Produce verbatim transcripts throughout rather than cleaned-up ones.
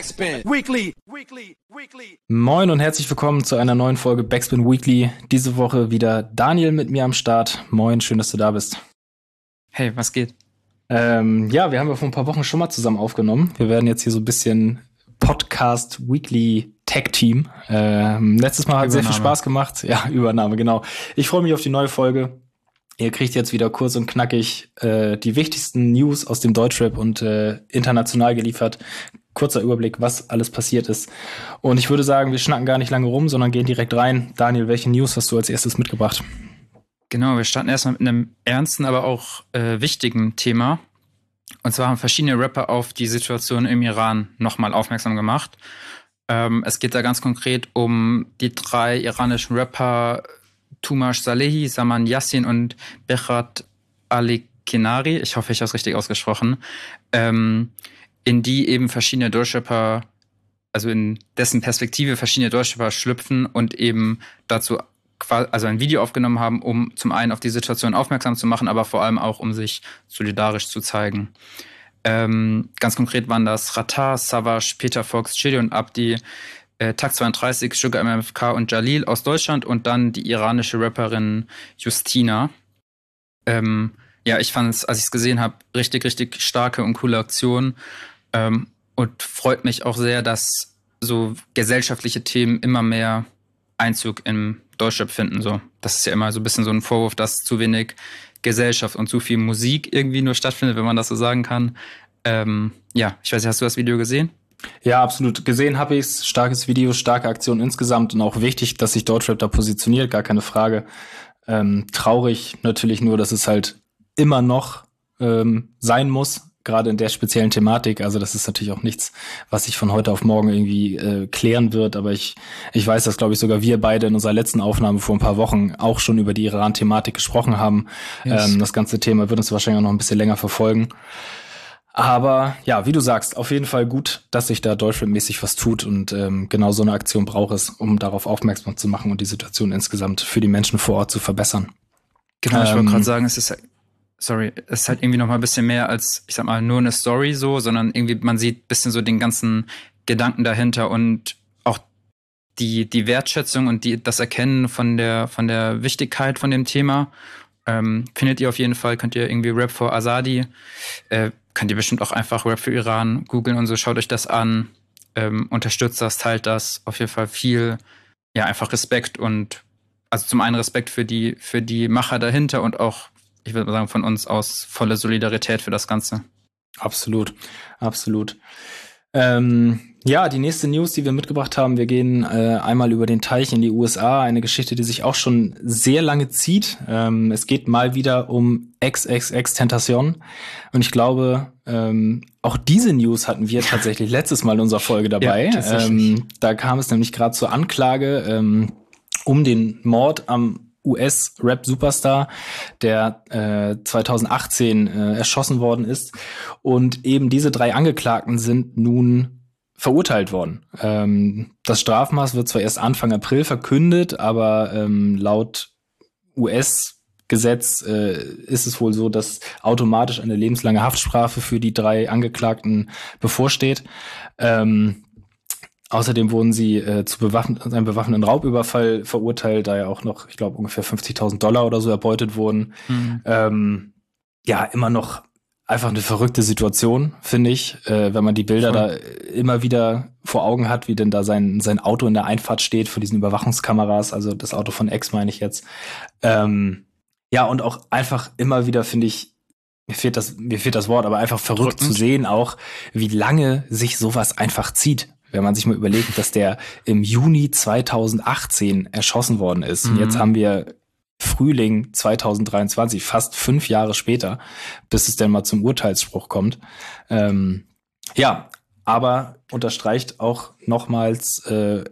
Backspin Weekly. Weekly. Weekly. Moin und herzlich willkommen zu einer neuen Folge Backspin Weekly. Diese Woche wieder Daniel mit mir am Start. Moin, schön, dass du da bist. Hey, was geht? Ähm, ja, wir haben ja vor ein paar Wochen schon mal zusammen aufgenommen. Wir werden jetzt hier so ein bisschen Podcast Weekly Tag Team. Ähm, letztes Mal hat Übernahme. Sehr viel Spaß gemacht. Ja, Übernahme, genau. Ich freue mich auf die neue Folge. Ihr kriegt jetzt wieder kurz und knackig äh, die wichtigsten News aus dem Deutschrap und äh, international geliefert. Kurzer Überblick, was alles passiert ist. Und ich würde sagen, wir schnacken gar nicht lange rum, sondern gehen direkt rein. Daniel, welche News hast du als erstes mitgebracht? Genau, wir starten erstmal mit einem ernsten, aber auch äh, wichtigen Thema. Und zwar haben verschiedene Rapper auf die Situation im Iran nochmal aufmerksam gemacht. Ähm, es geht da ganz konkret um die drei iranischen Rapper Tumash Salehi, Saman Yassin und Behrat Ali Kenari. Ich hoffe, ich habe es richtig ausgesprochen. Ähm, in die eben verschiedene Deutschrapper, also in dessen Perspektive verschiedene Deutschrapper schlüpfen und eben dazu also ein Video aufgenommen haben, um zum einen auf die Situation aufmerksam zu machen, aber vor allem auch, um sich solidarisch zu zeigen. Ähm, ganz konkret waren das Rattar, Savage, Peter Fox, Chili und Abdi, äh, Takt zweiunddreißig, Sugar M F K und Jalil aus Deutschland und dann die iranische Rapperin Justina. Ähm, ja, ich fand es, als ich es gesehen habe, richtig, richtig starke und coole Aktion. Ähm, und freut mich auch sehr, dass so gesellschaftliche Themen immer mehr Einzug im Deutschrap finden. So. Das ist ja immer so ein bisschen so ein Vorwurf, dass zu wenig Gesellschaft und zu viel Musik irgendwie nur stattfindet, wenn man das so sagen kann. Ähm, ja, ich weiß nicht, hast du das Video gesehen? Ja, absolut. Gesehen habe ich es. Starkes Video, starke Aktion insgesamt und auch wichtig, dass sich Deutschrap da positioniert, gar keine Frage. Ähm, traurig natürlich nur, dass es halt immer noch ähm, sein muss, gerade in der speziellen Thematik. Also das ist natürlich auch nichts, was sich von heute auf morgen irgendwie äh, klären wird. Aber ich ich weiß, dass, glaube ich, sogar wir beide in unserer letzten Aufnahme vor ein paar Wochen auch schon über die Iran-Thematik gesprochen haben. Yes. Ähm, das ganze Thema wird uns wahrscheinlich auch noch ein bisschen länger verfolgen. Aber ja, wie du sagst, auf jeden Fall gut, dass sich da Deutschrap-mäßig was tut. Und ähm, genau so eine Aktion braucht es, um darauf aufmerksam zu machen und die Situation insgesamt für die Menschen vor Ort zu verbessern. Genau, ich wollte ähm, gerade sagen, es ist Sorry, es ist halt irgendwie noch mal ein bisschen mehr als, ich sag mal, nur eine Story so, sondern irgendwie, man sieht ein bisschen so den ganzen Gedanken dahinter und auch die, die Wertschätzung und die, das Erkennen von der, von der Wichtigkeit von dem Thema. Ähm, findet ihr auf jeden Fall, könnt ihr irgendwie Rap for Azadi, äh, könnt ihr bestimmt auch einfach Rap für Iran googeln und so, schaut euch das an, ähm, unterstützt das, teilt das, auf jeden Fall viel, ja, einfach Respekt und, also zum einen Respekt für die, für die Macher dahinter und auch, ich würde mal sagen, von uns aus volle Solidarität für das Ganze. Absolut, absolut. Ähm, ja, die nächste News, die wir mitgebracht haben, wir gehen äh, einmal über den Teich in die U S A, eine Geschichte, die sich auch schon sehr lange zieht. Ähm, es geht mal wieder um XXXTentacion und ich glaube, ähm, auch diese News hatten wir tatsächlich letztes Mal in unserer Folge dabei. Ja, ähm, da kam es nämlich gerade zur Anklage ähm, um den Mord am U S-Rap-Superstar, der äh, zweitausendachtzehn äh, erschossen worden ist. Und eben diese drei Angeklagten sind nun verurteilt worden. Ähm, das Strafmaß wird zwar erst Anfang April verkündet, aber ähm, laut U S-Gesetz äh, ist es wohl so, dass automatisch eine lebenslange Haftstrafe für die drei Angeklagten bevorsteht. Ähm, Außerdem wurden sie äh, zu bewaffn- einem bewaffneten Raubüberfall verurteilt, da ja auch noch, ich glaube, ungefähr fünfzigtausend Dollar oder so erbeutet wurden. Mhm. Ähm, ja, immer noch einfach eine verrückte Situation, finde ich, äh, wenn man die Bilder Voll. da immer wieder vor Augen hat, wie denn da sein sein Auto in der Einfahrt steht vor diesen Überwachungskameras, also das Auto von X meine ich jetzt. Ähm, ja, und auch einfach immer wieder, finde ich, mir fehlt das, mir fehlt das Wort, aber einfach verrückt Drückend. zu sehen auch, wie lange sich sowas einfach zieht. Wenn man sich mal überlegt, dass der im Juni zweitausendachtzehn erschossen worden ist. Mhm. Und jetzt haben wir Frühling zweitausenddreiundzwanzig, fast fünf Jahre später, bis es denn mal zum Urteilsspruch kommt. Ähm, ja, aber unterstreicht auch nochmals äh,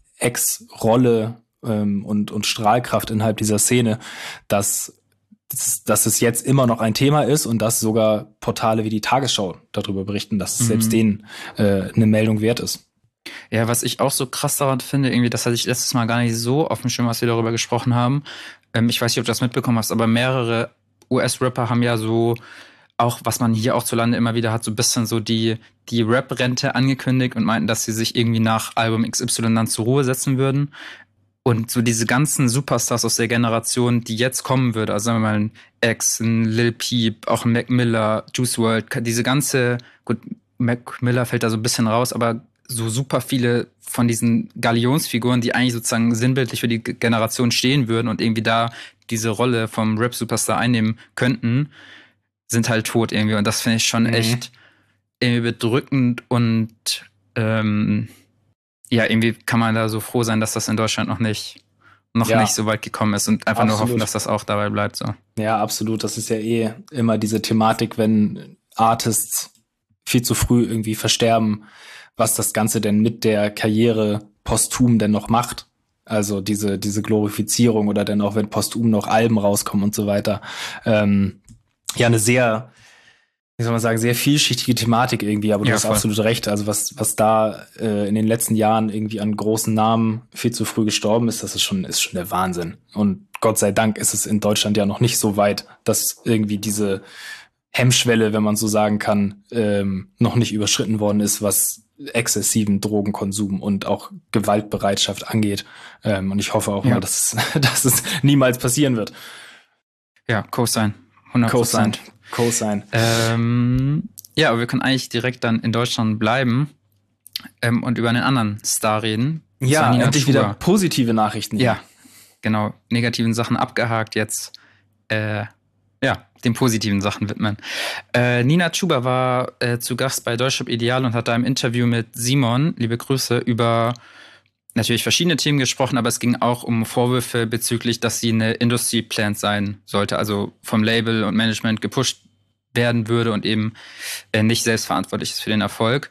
Ex-Rolle ähm, und, und Strahlkraft innerhalb dieser Szene, dass dass es jetzt immer noch ein Thema ist und dass sogar Portale wie die Tagesschau darüber berichten, dass es mhm. selbst denen äh, eine Meldung wert ist. Ja, was ich auch so krass daran finde, irgendwie, das hatte ich letztes Mal gar nicht so auf dem Schirm, als wir darüber gesprochen haben. Ähm, ich weiß nicht, ob du das mitbekommen hast, aber mehrere U S-Rapper haben ja so auch, was man hier auch zu Lande immer wieder hat, so ein bisschen so die, die Rap-Rente angekündigt und meinten, dass sie sich irgendwie nach Album X Y dann zur Ruhe setzen würden. Und so diese ganzen Superstars aus der Generation, die jetzt kommen würde, also sagen wir mal ein X, ein Lil Peep, auch ein Mac Miller, Juice world, diese ganze, gut, Mac Miller fällt da so ein bisschen raus, aber so super viele von diesen Galionsfiguren, die eigentlich sozusagen sinnbildlich für die Generation stehen würden und irgendwie da diese Rolle vom Rap-Superstar einnehmen könnten, sind halt tot irgendwie. Und das finde ich schon mhm. echt irgendwie bedrückend und ähm, ja, irgendwie kann man da so froh sein, dass das in Deutschland noch nicht noch ja. nicht so weit gekommen ist und einfach absolut. Nur hoffen, dass das auch dabei bleibt. So. Ja, absolut. Das ist ja eh immer diese Thematik, wenn Artists viel zu früh irgendwie versterben, was das Ganze denn mit der Karriere posthum denn noch macht. Also diese diese Glorifizierung oder dann auch, wenn posthum noch Alben rauskommen und so weiter. Ähm, ja, eine sehr, wie soll man sagen, sehr vielschichtige Thematik irgendwie, aber du ja, hast voll. Absolut recht. Also was was da äh, in den letzten Jahren irgendwie an großen Namen viel zu früh gestorben ist, das ist schon ist schon der Wahnsinn. Und Gott sei Dank ist es in Deutschland ja noch nicht so weit, dass irgendwie diese Hemmschwelle, wenn man so sagen kann, ähm, noch nicht überschritten worden ist, was exzessiven Drogenkonsum und auch Gewaltbereitschaft angeht. Ähm, und ich hoffe auch ja. mal, dass es, dass es niemals passieren wird. Ja, Co-Sign. hundert Prozent. Co-Sign. Ähm, ja, aber wir können eigentlich direkt dann in Deutschland bleiben ähm, und über einen anderen Star reden. Ja, endlich wieder positive Nachrichten. Ja, genau. Negativen Sachen abgehakt jetzt. Äh, ja, den positiven Sachen widmen. Äh, Nina Chuba war äh, zu Gast bei Deutschrap Ideal und hat da im Interview mit Simon, liebe Grüße, über natürlich verschiedene Themen gesprochen, aber es ging auch um Vorwürfe bezüglich, dass sie eine Industry Plant sein sollte, also vom Label und Management gepusht werden würde und eben äh, nicht selbstverantwortlich ist für den Erfolg.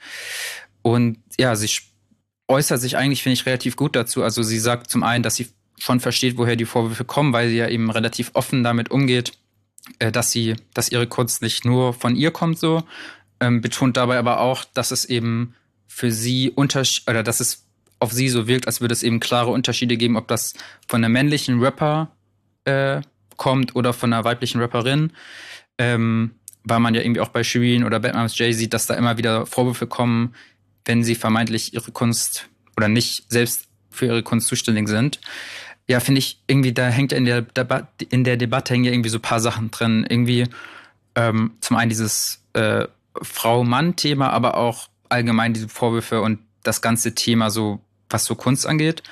Und ja, sie äußert sich eigentlich, finde ich, relativ gut dazu. Also sie sagt zum einen, dass sie schon versteht, woher die Vorwürfe kommen, weil sie ja eben relativ offen damit umgeht, dass sie, dass ihre Kunst nicht nur von ihr kommt, so, ähm, betont dabei aber auch, dass es eben für sie Unterschied oder dass es auf sie so wirkt, als würde es eben klare Unterschiede geben, ob das von einem männlichen Rapper äh, kommt oder von einer weiblichen Rapperin, ähm, weil man ja irgendwie auch bei Shireen oder Batman's Jay sieht, dass da immer wieder Vorwürfe kommen, wenn sie vermeintlich ihre Kunst oder nicht selbst für ihre Kunst zuständig sind. Ja, finde ich irgendwie, da hängt in der Debatte, in der Debatte hängen ja irgendwie so ein paar Sachen drin. Irgendwie ähm, zum einen dieses äh, Frau-Mann-Thema, aber auch allgemein diese Vorwürfe und das ganze Thema so, was so Kunst angeht.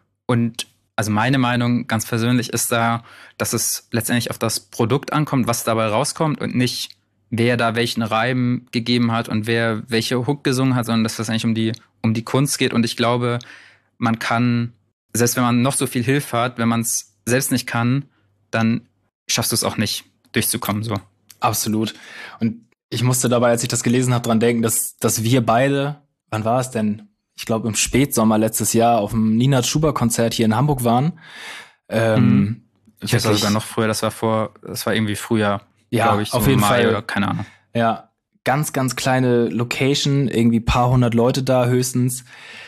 Und also meine Meinung ganz persönlich ist da, dass es letztendlich auf das Produkt ankommt, was dabei rauskommt und nicht, wer da welchen Reim gegeben hat und wer welche Hook gesungen hat, sondern dass es eigentlich um die, um die Kunst geht. Und ich glaube, man kann, selbst wenn man noch so viel Hilfe hat, wenn man es selbst nicht kann, dann schaffst du es auch nicht, durchzukommen. So. Absolut. Und ich musste dabei, als ich das gelesen habe, dran denken, dass, dass wir beide, wann war es denn? Ich glaube im Spätsommer letztes Jahr auf dem Nina Chuba-Konzert hier in Hamburg waren. Ähm, mhm. Ich weiß sogar noch früher, das war vor, das war irgendwie Frühjahr, ja, glaube ich, so auf jeden Mai Fall. Oder keine Ahnung. Ja, ganz, ganz kleine Location, irgendwie paar hundert Leute da höchstens.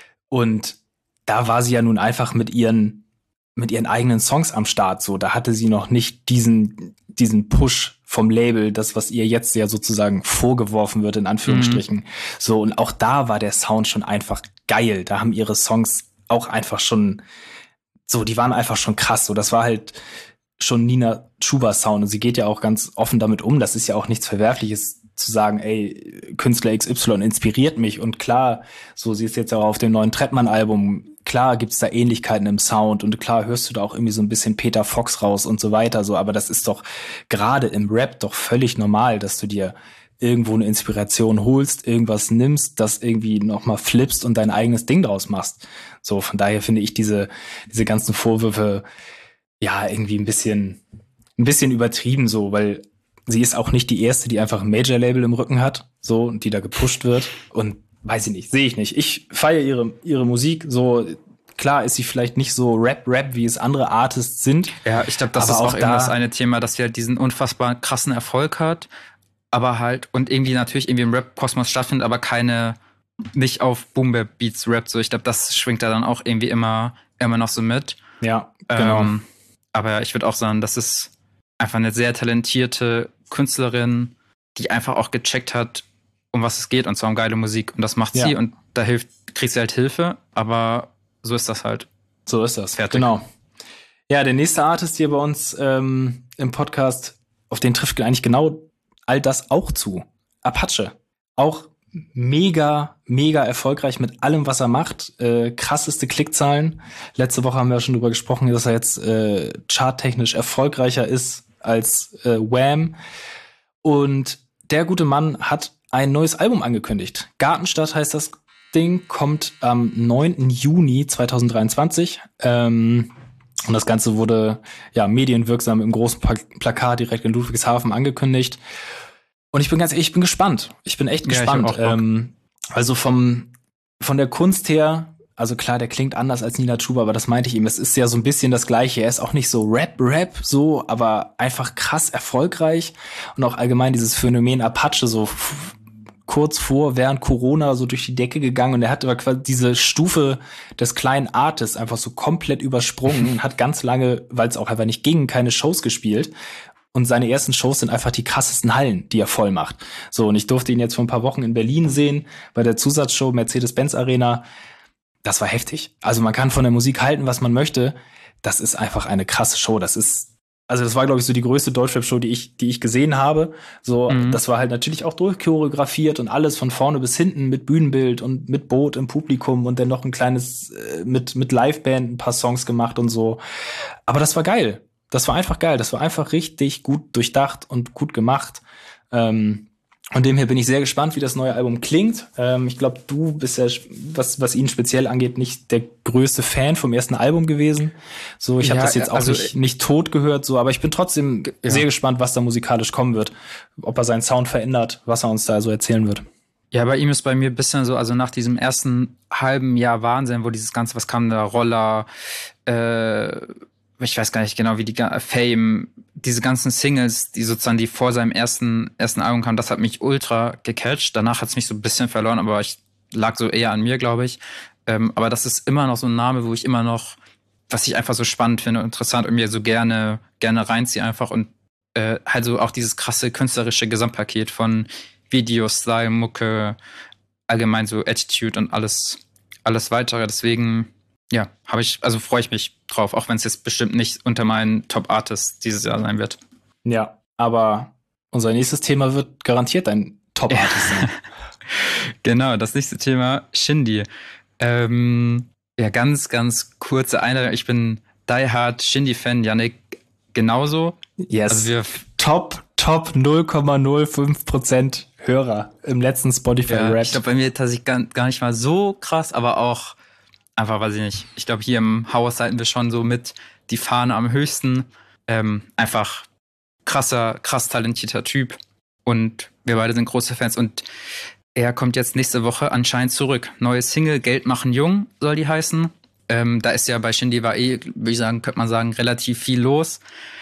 Und da war sie ja nun einfach mit ihren mit ihren eigenen Songs am Start. So, da hatte sie noch nicht diesen diesen Push vom Label, das was ihr jetzt ja sozusagen vorgeworfen wird in Anführungsstrichen. Mhm. So, und auch da war der Sound schon einfach geil. Da haben ihre Songs auch einfach schon so, die waren einfach schon krass. So, das war halt schon Nina Chuba Sound und sie geht ja auch ganz offen damit um. Das ist ja auch nichts Verwerfliches zu sagen, ey, Künstler X Y inspiriert mich. Und klar, so, sie ist jetzt auch auf dem neuen Trettmann-Album. Klar gibt's da Ähnlichkeiten im Sound und klar hörst du da auch irgendwie so ein bisschen Peter Fox raus und so weiter. So, aber das ist doch gerade im Rap doch völlig normal, dass du dir irgendwo eine Inspiration holst, irgendwas nimmst, das irgendwie nochmal flippst und dein eigenes Ding draus machst. So, von daher finde ich diese, diese ganzen Vorwürfe ja irgendwie ein bisschen, ein bisschen übertrieben so, weil sie ist auch nicht die erste, die einfach ein Major-Label im Rücken hat, so, und die da gepusht wird. Und weiß ich nicht, sehe ich nicht. Ich feiere ihre, ihre Musik, so, klar ist sie vielleicht nicht so Rap-Rap, wie es andere Artists sind. Ja, ich glaube, das ist auch, auch eben das eine Thema, dass sie halt diesen unfassbar krassen Erfolg hat, aber halt, und irgendwie natürlich irgendwie im Rap-Kosmos stattfindet, aber keine, nicht auf Boom-Bap-Beats Rap, so. Ich glaube, das schwingt da dann auch irgendwie immer, immer noch so mit. Ja, genau. Ähm, aber ich würde auch sagen, das ist einfach eine sehr talentierte Künstlerin, die einfach auch gecheckt hat, um was es geht und zwar um geile Musik. Und das macht sie Ja. und da hilft, kriegt sie halt Hilfe, aber so ist das halt. So ist das. Fertig. Genau. Ja, der nächste Artist hier bei uns ähm, im Podcast, auf den trifft eigentlich genau all das auch zu. Apache. Auch mega, mega erfolgreich mit allem, was er macht. Äh, krasseste Klickzahlen. Letzte Woche haben wir ja schon drüber gesprochen, dass er jetzt äh, charttechnisch erfolgreicher ist als äh, Wham. Und der gute Mann hat ein neues Album angekündigt. Gartenstadt heißt das Ding, kommt am neunten Juni zweitausenddreiundzwanzig. Ähm, und das Ganze wurde ja medienwirksam im großen Plakat direkt in Ludwigshafen angekündigt. Und ich bin ganz ehrlich, ich bin gespannt. Ich bin echt Ja, ich hab gespannt. auch Bock. Ähm, also vom von der Kunst her, also klar, der klingt anders als Nina Chuba, aber das meinte ich ihm. Es ist ja so ein bisschen das Gleiche. Er ist auch nicht so Rap-Rap, so, aber einfach krass erfolgreich. Und auch allgemein dieses Phänomen Apache, so f- kurz vor, während Corona so durch die Decke gegangen. Und er hat aber quasi diese Stufe des kleinen Artists einfach so komplett übersprungen und hat ganz lange, weil es auch einfach nicht ging, keine Shows gespielt. Und seine ersten Shows sind einfach die krassesten Hallen, die er voll macht. So, und ich durfte ihn jetzt vor ein paar Wochen in Berlin sehen, bei der Zusatzshow Mercedes-Benz Arena. Das war heftig. Also man kann von der Musik halten, was man möchte. Das ist einfach eine krasse Show. Das ist, also das war, glaube ich, so die größte Deutschrap-Show, die ich, die ich gesehen habe. So, Mhm. das war halt natürlich auch durchchoreografiert und alles von vorne bis hinten mit Bühnenbild und mit Boot im Publikum und dann noch ein kleines, äh, mit, mit Liveband ein paar Songs gemacht und so. Aber das war geil. Das war einfach geil. Das war einfach richtig gut durchdacht und gut gemacht. Ähm, Von dem her bin ich sehr gespannt, wie das neue Album klingt. Ähm, ich glaube, du bist ja, was, was ihn speziell angeht, nicht der größte Fan vom ersten Album gewesen. So, ich habe Ja, das jetzt auch also, nicht, nicht tot gehört, so, aber ich bin trotzdem ja. sehr gespannt, was da musikalisch kommen wird. Ob er seinen Sound verändert, was er uns da so erzählen wird. Ja, bei ihm ist bei mir ein bisschen so, also nach diesem ersten halben Jahr Wahnsinn, wo dieses Ganze, was kam da, Roller, äh, ich weiß gar nicht genau, wie die ga- Fame, diese ganzen Singles, die sozusagen, die vor seinem ersten, ersten Album kamen, das hat mich ultra gecatcht. Danach hat es mich so ein bisschen verloren, aber ich lag so eher an mir, glaube ich. Ähm, aber das ist immer noch so ein Name, wo ich immer noch, was ich einfach so spannend finde und interessant und mir so gerne, gerne reinziehe einfach und äh, halt so auch dieses krasse künstlerische Gesamtpaket von Video, Style, Mucke, allgemein so Attitude und alles, alles weitere. Deswegen, ja, habe ich, also freue ich mich drauf, auch wenn es jetzt bestimmt nicht unter meinen Top-Artists dieses Jahr sein wird. Ja, aber unser nächstes Thema wird garantiert ein Top-Artist sein. Genau, das nächste Thema, Shindy. Ähm, ja, ganz, ganz kurze Einladung. Ich bin Die Hard Shindy-Fan, Yannick genauso. Yes. Also wir Top, top null Komma null fünf Prozent Hörer im letzten Ja, Spotify-Rap. ich glaube, bei mir tatsächlich gar, gar nicht mal so krass, aber auch einfach, weiß ich nicht. Ich glaube, hier im Haus halten wir schon so mit die Fahne am höchsten. Ähm, einfach krasser, krass talentierter Typ. Und wir beide sind große Fans. Und er kommt jetzt nächste Woche anscheinend zurück. Neue Single, Geld machen jung, soll die heißen. Ähm, da ist ja bei Shindy war eh, würde ich sagen, könnte man sagen, relativ viel los.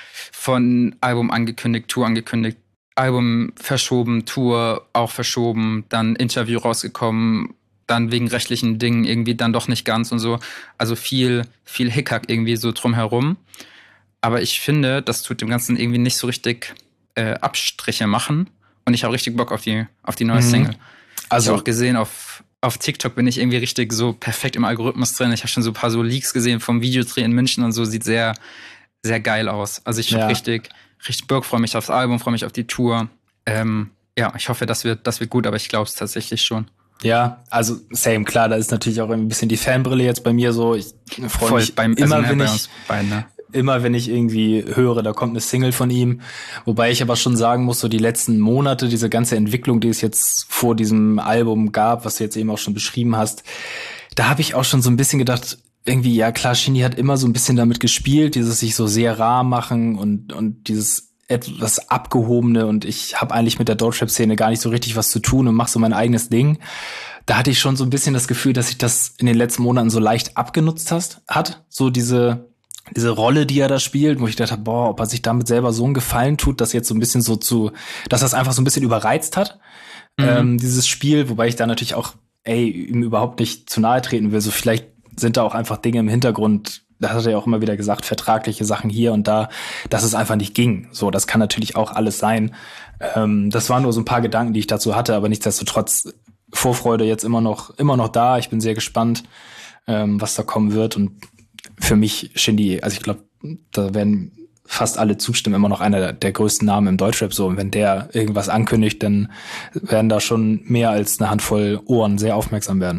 Von Album angekündigt, Tour angekündigt, Album verschoben, Tour auch verschoben, dann Interview rausgekommen, dann wegen rechtlichen Dingen irgendwie dann doch nicht ganz und so. Also viel, viel Hickhack irgendwie so drumherum. Aber ich finde, das tut dem Ganzen irgendwie nicht so richtig äh, Abstriche machen. Und ich habe richtig Bock auf die, auf die neue Mhm. Single. Also- ich habe auch gesehen, auf, auf TikTok bin ich irgendwie richtig so perfekt im Algorithmus drin. Ich habe schon so ein paar so Leaks gesehen vom Videodreh in München und so. Sieht sehr, sehr geil aus. Also ich habe Ja. richtig, richtig Bock, freue mich aufs Album, freue mich auf die Tour. Ähm, ja, ich hoffe, das wird, das wird gut, aber ich glaube es tatsächlich schon. Ja, also same, klar, da ist natürlich auch ein bisschen die Fanbrille jetzt bei mir so. Ich freue mich beim immer, also, ne, wenn bei ich uns beiden, ne? immer wenn ich irgendwie höre, da kommt eine Single von ihm. Wobei ich aber schon sagen muss, so die letzten Monate, diese ganze Entwicklung, die es jetzt vor diesem Album gab, was du jetzt eben auch schon beschrieben hast, da habe ich auch schon so ein bisschen gedacht, irgendwie, ja klar, Shindy hat immer so ein bisschen damit gespielt, dieses sich so sehr rar machen und, und dieses etwas abgehobene und ich habe eigentlich mit der Deutschrap-Szene gar nicht so richtig was zu tun und mache so mein eigenes Ding. Da hatte ich schon so ein bisschen das Gefühl, dass sich das in den letzten Monaten so leicht abgenutzt hast, hat. So diese diese Rolle, die er da spielt, wo ich dachte, boah, ob er sich damit selber so einen Gefallen tut, dass jetzt so ein bisschen so zu, dass das einfach so ein bisschen überreizt hat, Mhm. ähm, dieses Spiel, wobei ich da natürlich auch, ey, ihm überhaupt nicht zu nahe treten will. So vielleicht sind da auch einfach Dinge im Hintergrund, das hat er ja auch immer wieder gesagt, vertragliche Sachen hier und da, dass es einfach nicht ging. So, das kann natürlich auch alles sein. Ähm, das waren nur so ein paar Gedanken, die ich dazu hatte, aber nichtsdestotrotz Vorfreude jetzt immer noch, immer noch da. Ich bin sehr gespannt, ähm, was da kommen wird. Und für mich Shindy, also ich glaube, da werden fast alle zustimmen, immer noch einer der, der größten Namen im Deutschrap so. Und wenn der irgendwas ankündigt, dann werden da schon mehr als eine Handvoll Ohren sehr aufmerksam werden.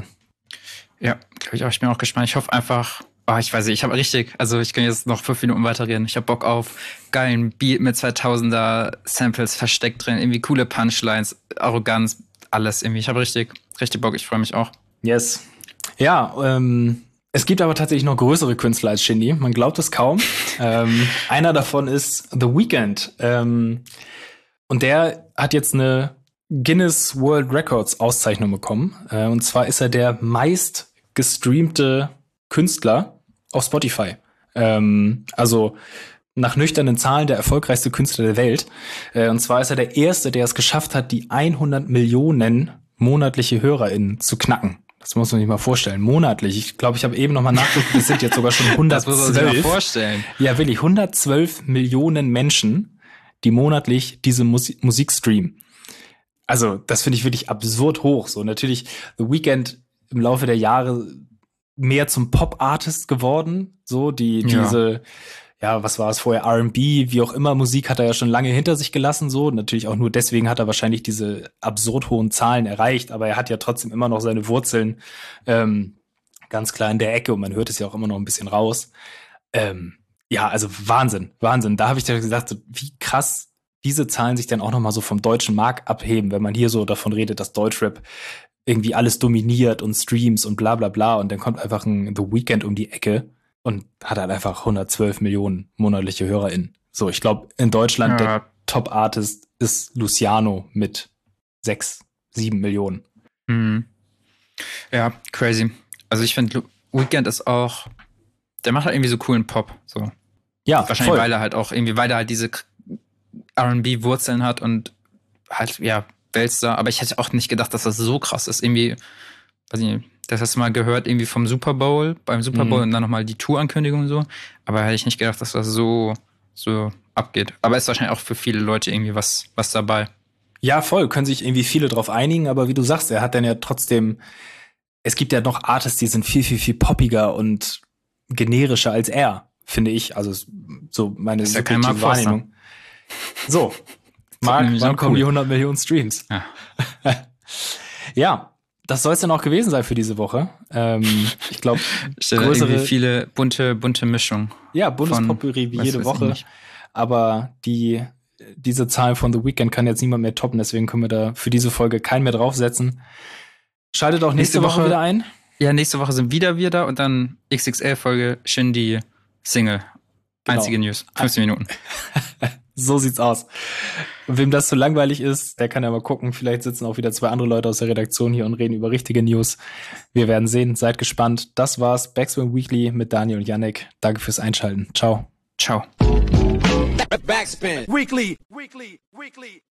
Ja, glaube ich auch. Ich bin auch gespannt. Ich hoffe einfach, oh, ich weiß nicht, ich habe richtig, also ich kann jetzt noch fünf Minuten weiterreden. Ich habe Bock auf geilen Beat mit zweitausender Samples versteckt drin, irgendwie coole Punchlines, Arroganz, alles irgendwie. Ich habe richtig, richtig Bock. Ich freue mich auch. Yes. Ja, ähm, es gibt aber tatsächlich noch größere Künstler als Shindy. Man glaubt es kaum. ähm, einer davon ist The Weeknd. Ähm, und der hat jetzt eine Guinness World Records Auszeichnung bekommen. Äh, und zwar ist er der meist gestreamte Künstler auf Spotify. Ähm, also nach nüchternen Zahlen der erfolgreichste Künstler der Welt. Äh, und zwar ist er der Erste, der es geschafft hat, die hundert Millionen monatliche HörerInnen zu knacken. Das muss man sich mal vorstellen. Monatlich. Ich glaube, ich habe eben noch mal nachgeguckt, es sind jetzt sogar schon hundertzwölf. Das muss man sich mal vorstellen. Ja, wirklich. hundertzwölf Millionen Menschen, die monatlich diese Musik, Musik streamen. Also, das finde ich wirklich absurd hoch. So, natürlich The Weeknd im Laufe der Jahre mehr zum Pop-Artist geworden. So, die, Ja. diese, ja, was war es vorher, R and B, wie auch immer, Musik hat er ja schon lange hinter sich gelassen, so. Natürlich auch nur deswegen hat er wahrscheinlich diese absurd hohen Zahlen erreicht, aber er hat ja trotzdem immer noch seine Wurzeln ähm, ganz klar in der Ecke und man hört es ja auch immer noch ein bisschen raus. Ähm, ja, also Wahnsinn, Wahnsinn. Da habe ich ja gesagt, so, wie krass diese Zahlen sich dann auch noch mal so vom deutschen Markt abheben, wenn man hier so davon redet, dass Deutschrap irgendwie alles dominiert und Streams und bla bla bla und dann kommt einfach ein The Weeknd um die Ecke und hat halt einfach hundertzwölf Millionen monatliche HörerInnen. So, ich glaube, in Deutschland Ja. der Top-Artist ist Luciano mit sechs, sieben Millionen. Mhm. Ja, crazy. Also ich finde, Weeknd ist auch, der macht halt irgendwie so coolen Pop. So. Ja, Wahrscheinlich, voll. weil er halt auch irgendwie, weil er halt diese R and B-Wurzeln hat und halt, ja, Weltstar. Aber ich hätte auch nicht gedacht, dass das so krass ist. Irgendwie, weiß ich nicht, das hast du mal gehört, irgendwie vom Super Bowl, beim Super Bowl Mhm. und dann nochmal die Tour-Ankündigung und so. Aber hätte ich nicht gedacht, dass das so, so abgeht. Aber ist wahrscheinlich auch für viele Leute irgendwie was, was dabei. Ja, voll, können sich irgendwie viele drauf einigen, aber wie du sagst, er hat dann ja trotzdem, es gibt ja noch Artists, die sind viel, viel, viel poppiger und generischer als er, finde ich. Also so meine Ist ja kein subjektive Mark Forster. Wahrnehmung. So, Marc, nämlich wann auch kommen cool. die hundert Millionen Streams? Ja. Ja, das soll es dann auch gewesen sein für diese Woche. Ähm, ich glaube, Stell dir größere, irgendwie viele bunte, bunte Mischung. ja, Bundespopjury wie weiß- jede weiß ich Woche. nicht. Aber die, diese Zahl von The Weeknd kann jetzt niemand mehr toppen, deswegen können wir da für diese Folge keinen mehr draufsetzen. Schaltet auch nächste, Nächste Woche, Woche- wieder ein. Ja, nächste Woche sind wieder wir da und dann X X L-Folge Shindy Single. Genau. Einzige News. fünfzehn Minuten. So sieht's aus. Wem das zu langweilig ist, der kann ja mal gucken. Vielleicht sitzen auch wieder zwei andere Leute aus der Redaktion hier und reden über richtige News. Wir werden sehen. Seid gespannt. Das war's. Backspin Weekly mit Daniel und Yannick. Danke fürs Einschalten. Ciao. Ciao. Backspin. Weekly. Weekly. Weekly.